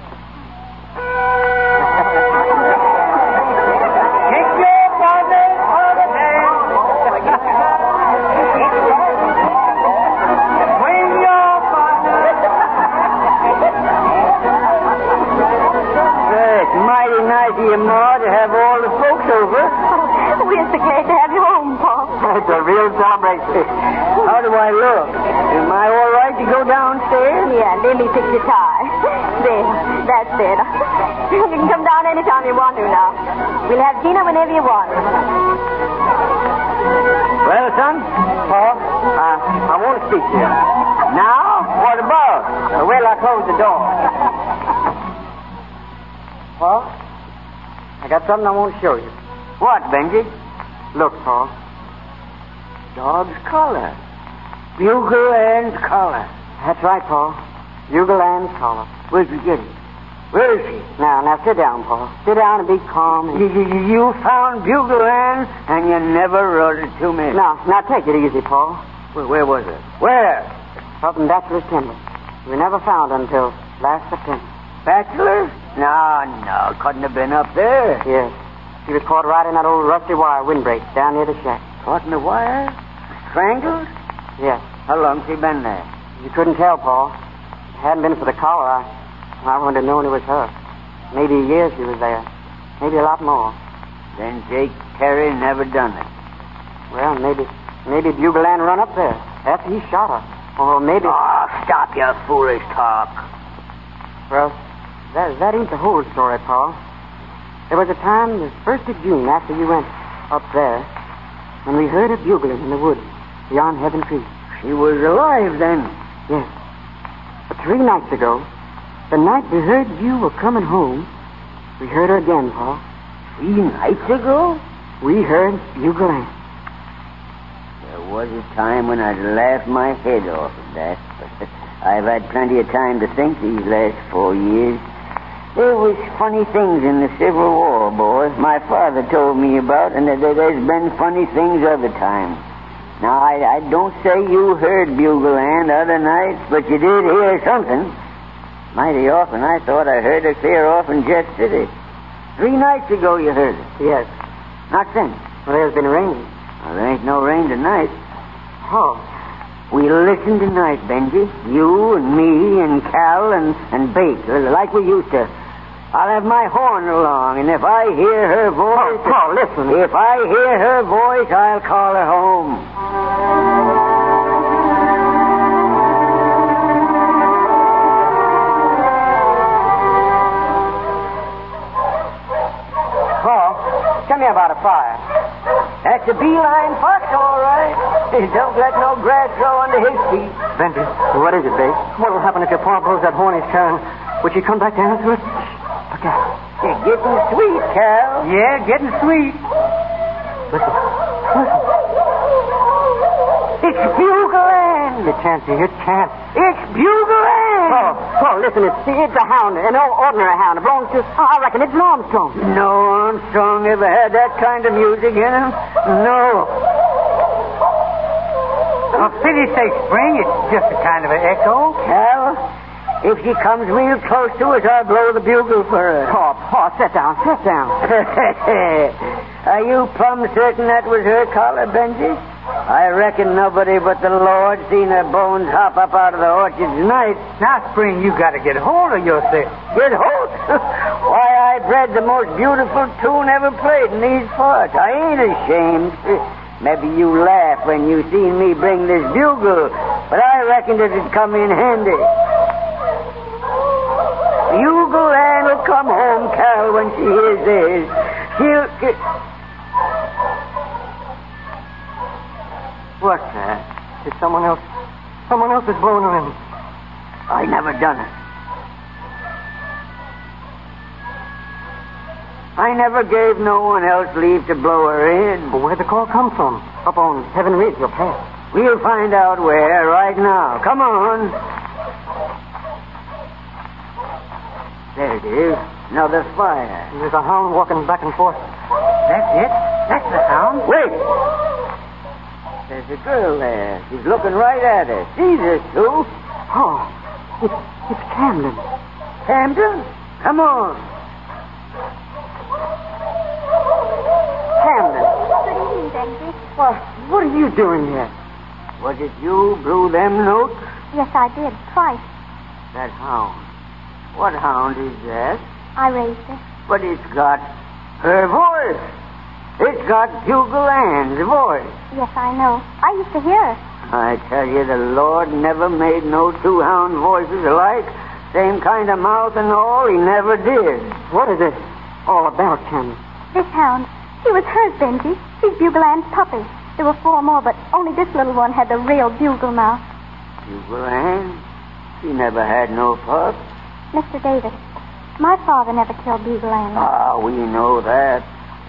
Ma, to have all the folks over. Oh, we're so glad to have you home, Paul. It's a real celebration. How do I look? Am I all right to go downstairs? Yeah, let me fix your tie. There, that's it. You can come down anytime you want to now. We'll have dinner whenever you want. Well, son, Paul, uh, I want to speak to you. Now? What about? Uh, well, I close the door. Paul? I got something I want to show you. What, Benji? Look, Paul. Dog's collar. Bugle Ann's collar. That's right, Paul. Bugle Ann's collar. Where'd you get it? Where is she? Now, now, sit down, Paul. Sit down and be calm. And... You, you, you found Bugle Ann, and you never wrote it to me. Now, now, take it easy, Paul. Where, where was it? Where? Up in Bachelor's Timber. We never found her until last September. Bachelor? No, no, couldn't have been up there. Yes. She was caught right in that old rusty wire windbreak down near the shack. Caught in the wire? Strangled? Yes. How long's she been there? You couldn't tell, Paul. If it hadn't been for the collar, I, I wouldn't have known it was her. Maybe a year she was there. Maybe a lot more. Then Jake Terry never done it. Well, maybe maybe Bugle Ann run up there after he shot her. Or maybe... Oh, stop your foolish talk. Well, that, that ain't the whole story, Paul. There was a time, the first of June, after you went up there, when we heard her bugling in the woods beyond Heaven Creek. She was alive then? Yes. But three nights ago, the night we heard you were coming home, we heard her again, Paul. Three nights ago? We heard Bugle Ann. There was a time when I'd laughed my head off at that, but I've had plenty of time to think these last four years. There was funny things in the Civil War, boy. My father told me about, and there's been funny things other times. Now, I, I don't say you heard Bugle Ann other nights, but you did hear something. Mighty often I thought I heard her clear off in Jet City. Three nights ago you heard it. Yes. Not since. Well, there's been rain. Well, there ain't no rain tonight. Oh. We'll listen tonight, Benji. You and me and Cal and, and Bate, like we used to. I'll have my horn along, and if I hear her voice... Oh, Paul, listen. If I hear her voice, I'll call her home. Paul, tell me about a fire. That's a beeline fox, all right. Don't let no grass grow under his feet. Benji, what is it, Bate? What'll happen if your pa blows that horn he's carrying? Would she come back to answer it? Look out. You're getting sweet, Cal. Yeah, getting sweet. Listen. Listen. It's Bugle Ann. You can't see. You can't. It's Bugle Ann. Paul, Paul, listen. It's, it's a hound. An ordinary hound. It belongs to... Oh, I reckon it's an Armstrong. No Armstrong ever had that kind of music in him. No. For pity's sake, Spring, it's just a kind of an echo. Cal, if she comes real close to us, I'll blow the bugle for her. Paul, Paul, sit down. Sit down. Are you plumb certain that was her collar, Benji? I reckon nobody but the Lord seen her bones hop up out of the orchard tonight. Now, Spring, you got to get hold of yourself. Get hold? Why, I bred the most beautiful tune ever played in these parts. I ain't ashamed. Maybe you laugh when you seen me bring this bugle, but I reckoned it'd come in handy. Bugle Ann will come home, Cal, when she hears this. She'll... What's that? It's someone else. Someone else is blowing her in. I never done it. I never gave no one else leave to blow her in. Well, where'd the call come from? Up on Heaven Ridge, your path. We'll find out where right now. Come on. There it is. Another fire. There's a hound walking back and forth. That's it? That's the hound? Wait! There's a girl there. She's looking right at us. Sees us, too. Oh, it's, it's Camden. Camden? Come on. Camden. Good evening, Benji. Well, what are you doing here? Was it you blew them notes? Yes, I did. Twice. That hound. What hound is that? I raised it. But it's got her voice. It's got Bugle Ann's voice. Yes, I know. I used to hear her. I tell you, the Lord never made no two hound voices alike. Same kind of mouth and all, he never did. What is it all about, Camden? This hound, she was hers, Benji. She's Bugle Ann's puppy. There were four more, but only this little one had the real bugle mouth. Bugle Ann? She never had no pup. Mister Davis, my father never killed Bugle Ann. Ah, we know that. The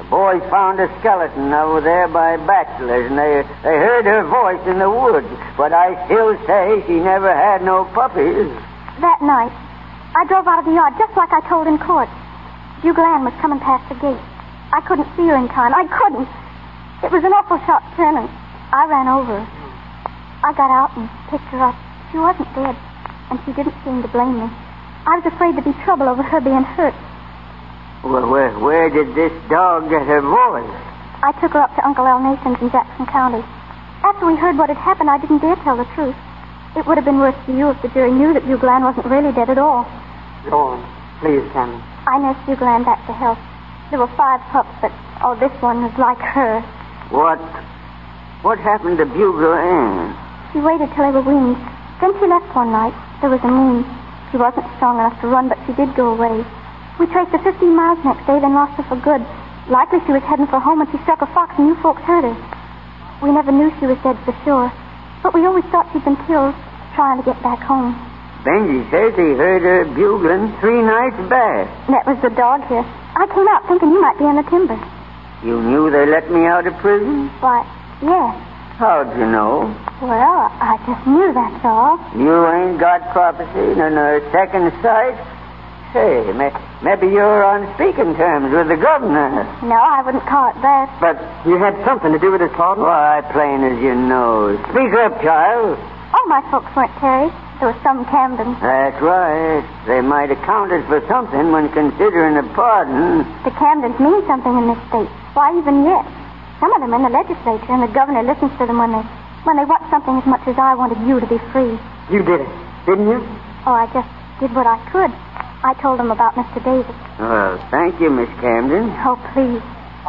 Boys found a skeleton over there by Bachelor's, and they, they heard her voice in the woods. But I still say she never had no puppies. That night, I drove out of the yard just like I told in court. Bugle Ann was coming past the gate. I couldn't see her in time. I couldn't. It was an awful sharp turn, and I ran over her. I got out and picked her up. She wasn't dead, and she didn't seem to blame me. I was afraid there'd be trouble over her being hurt. Well, where, where did this dog get her voice? I took her up to Uncle Al Nason's in Jackson County. After we heard what had happened, I didn't dare tell the truth. It would have been worse for you if the jury knew that Bugle Ann wasn't really dead at all. Go on. Please, Camden. I nursed Bugle Ann back to health. There were five pups, but, oh, this one was like her. What? What happened to Bugle Ann? She waited till they were weaned. Then she left one night. There was a moon. She wasn't strong enough to run, but she did go away. We traced her fifteen miles next day, then lost her for good. Likely she was heading for home when she struck a fox and you folks heard her. We never knew she was dead for sure, but we always thought she'd been killed trying to get back home. Benji says he heard her bugling three nights back. That was the dog here. I came out thinking you might be in the timber. You knew they let me out of prison? Why, yes. How'd you know? Well, I just knew, that's all. You ain't got prophecy nor no second sight? Say, may, maybe you're on speaking terms with the governor. No, I wouldn't call it that. But you had something to do with his pardon? Why, plain as your nose. Speak up, child. All my folks weren't Terry. There was some Camden. That's right. They might have counted for something when considering a pardon. The Camdens mean something in this state. Why, even yet. Some of them in the legislature, and the governor listens to them when they when they want something as much as I wanted you to be free. You did it, didn't you? Oh, I just did what I could. I told them about Mister Davis. Well, thank you, Miss Camden. Oh, please.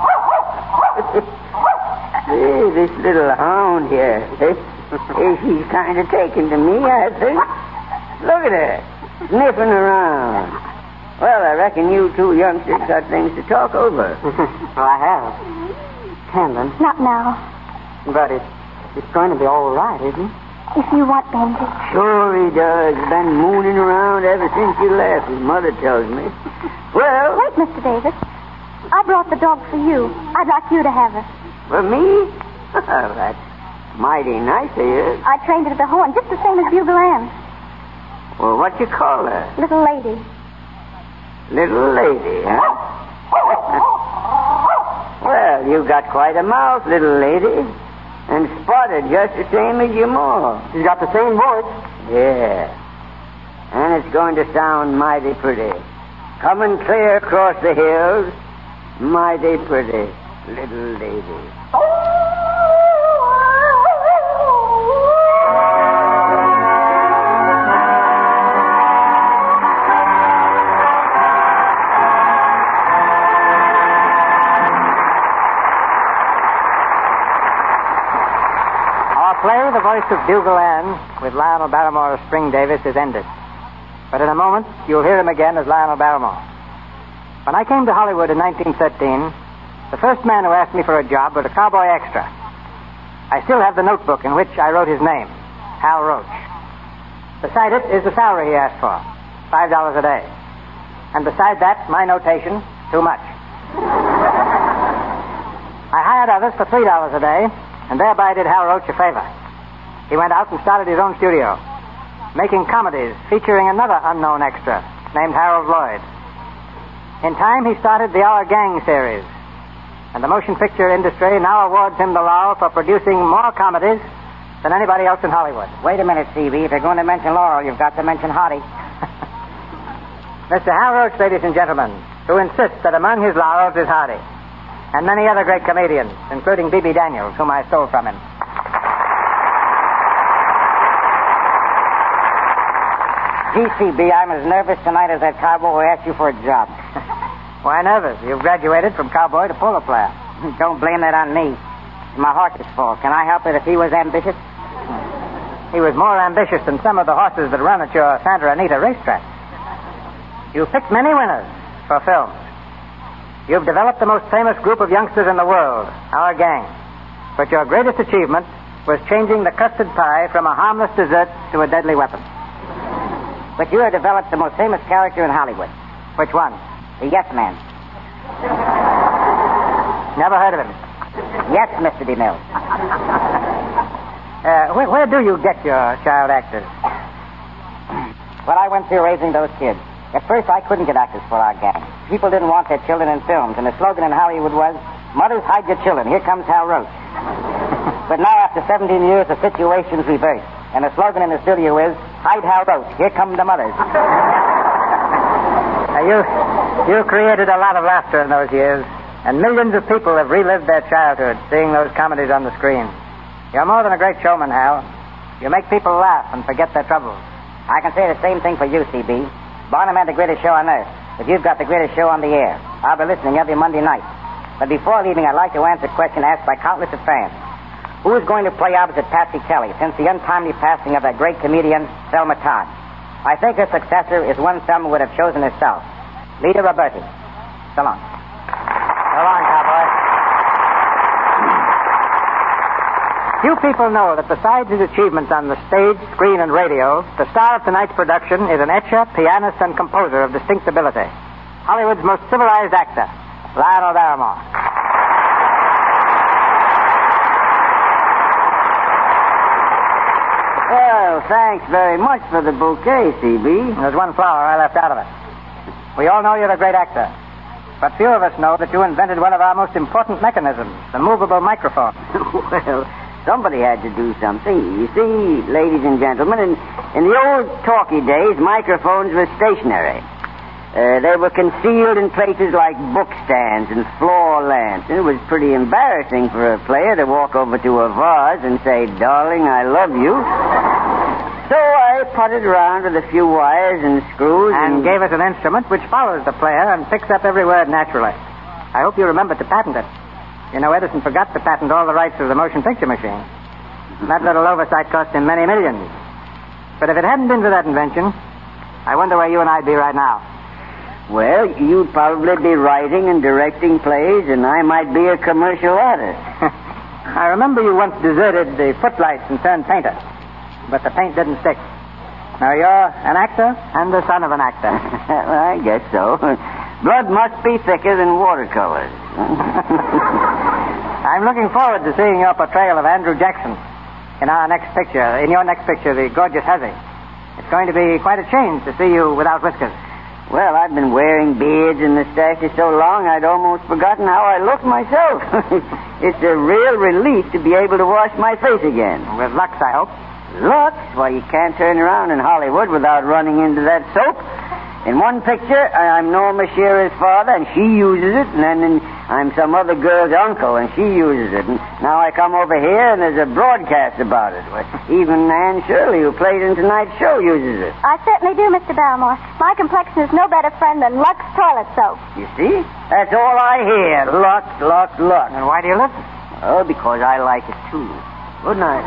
See, this little hound here. She's kind of taken to me, I think. Look at her, sniffing around. Well, I reckon you two youngsters got things to talk over. Well, I have. Camden. Not now. But it, it's going to be all right, isn't it? If you want Benji. Sure he does. Been mooning around ever since you left, his mother tells me. Well... Wait, Mister Davis. I brought the dog for you. I'd like you to have her. For me? Well, that's mighty nice of you. I trained her to the horn, just the same as Bugle Ann. Well, what you call her? Little lady. Little lady, huh? Well, you got quite a mouth, little lady. And Spotted just the same as your ma. She's got the same voice. Yeah. And it's going to sound mighty pretty. Coming clear across the hills. Mighty pretty, little lady. Play The Voice of Bugle Ann with Lionel Barrymore as Spring Davis is ended. But in a moment, you'll hear him again as Lionel Barrymore. When I came to Hollywood in nineteen thirteen, the first man who asked me for a job was a cowboy extra. I still have the notebook in which I wrote his name, Hal Roach. Beside it is the salary he asked for, five dollars a day. And beside that, my notation, too much. I hired others for three dollars a day, and thereby did Hal Roach a favor. He went out and started his own studio, making comedies featuring another unknown extra named Harold Lloyd. In time, he started the Our Gang series, and the motion picture industry now awards him the laurel for producing more comedies than anybody else in Hollywood. Wait a minute, C B. If you're going to mention Laurel, you've got to mention Hottie. Mister Hal Roach, ladies and gentlemen, who insists that among his laurels is Hardy, and many other great comedians, including B B Daniels, whom I stole from him. Gee, C B, I'm as nervous tonight as that cowboy who asked you for a job. Why nervous? You've graduated from cowboy to polo player. Don't blame that on me. It's my horse's fault. Can I help it if he was ambitious? He was more ambitious than some of the horses that run at your Santa Anita racetrack. You've picked many winners for films. You've developed the most famous group of youngsters in the world, Our Gang. But your greatest achievement was changing the custard pie from a harmless dessert to a deadly weapon. But you have developed the most famous character in Hollywood. Which one? The Yes Man. Never heard of him. Yes, Mister DeMille. Uh, where, where do you get your child actors? Well, I went through raising those kids. At first, I couldn't get actors for our gang. People didn't want their children in films, and the slogan in Hollywood was, "Mothers, hide your children. Here comes Hal Roach." But now, after seventeen years, the situation's reversed, and the slogan in the studio is, "Hide Hal Roach. Here come the mothers." Now, you, you created a lot of laughter in those years, and millions of people have relived their childhood seeing those comedies on the screen. You're more than a great showman, Hal. You make people laugh and forget their troubles. I can say the same thing for you, C B. Barnum had the greatest show on earth, but you've got the greatest show on the air. I'll be listening every Monday night. But before leaving, I'd like to answer a question asked by countless of fans. Who is going to play opposite Patsy Kelly since the untimely passing of that great comedian, Thelma Todd? I think her successor is one Thelma would have chosen herself. Lita Roberti. So long. So long, cowboy. Few people know that besides his achievements on the stage, screen, and radio, the star of tonight's production is an etcher, pianist, and composer of distinct ability. Hollywood's most civilized actor, Lionel Barrymore. Well, thanks very much for the bouquet, C B. There's one flower I left out of it. We all know you're a great actor, but few of us know that you invented one of our most important mechanisms, the movable microphone. Well, somebody had to do something. You see, ladies and gentlemen, in, in the old talkie days, microphones were stationary. Uh, they were concealed in places like book stands and floor lamps. And it was pretty embarrassing for a player to walk over to a vase and say, "Darling, I love you." So I putted around with a few wires and screws And and... gave us an instrument which follows the player and picks up every word naturally. I hope you remembered to patent it. You know, Edison forgot to patent all the rights of the motion picture machine. That little oversight cost him many millions. But if it hadn't been for that invention, I wonder where you and I'd be right now. Well, you'd probably be writing and directing plays, and I might be a commercial artist. I remember you once deserted the footlights and turned painter, but the paint didn't stick. Now you're an actor and the son of an actor. Well, I guess so. Blood must be thicker than watercolors. I'm looking forward to seeing your portrayal of Andrew Jackson in our next picture, in your next picture, The Gorgeous Hussy. It's going to be quite a change to see you without whiskers. Well, I've been wearing beards and mustaches so long I'd almost forgotten how I looked myself. It's a real relief to be able to wash my face again. With Lux, I hope. Lux? Why, you can't turn around in Hollywood without running into that soap. In one picture, I'm Norma Shearer's father, and she uses it, and then in, I'm some other girl's uncle, and she uses it. And now I come over here, and there's a broadcast about it. Even Anne Shirley, who played in tonight's show, uses it. I certainly do, Mister Barrymore. My complexion is no better friend than Lux toilet soap. You see? That's all I hear. Lux, Lux, Lux. And why do you listen? Oh, because I like it, too. Good night.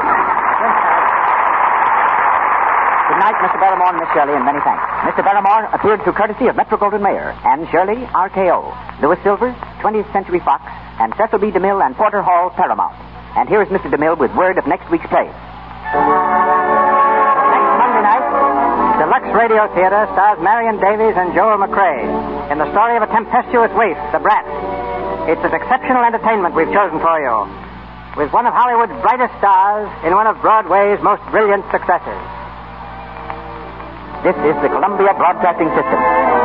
Good night, Mister Barrymore and Miss Shirley, and many thanks. Mister Barrymore appeared through courtesy of Metro-Goldwyn-Mayer, Anne Shirley, R K O, Louis Silvers, twentieth Century Fox, and Cecil B. DeMille and Porter Hall, Paramount. And here is Mister DeMille with word of next week's play. Next Monday night, the Lux Radio Theater stars Marion Davies and Joel McCrea in the story of a tempestuous waif, The Brat. It's an exceptional entertainment we've chosen for you, with one of Hollywood's brightest stars in one of Broadway's most brilliant successes. This is the Columbia Broadcasting System.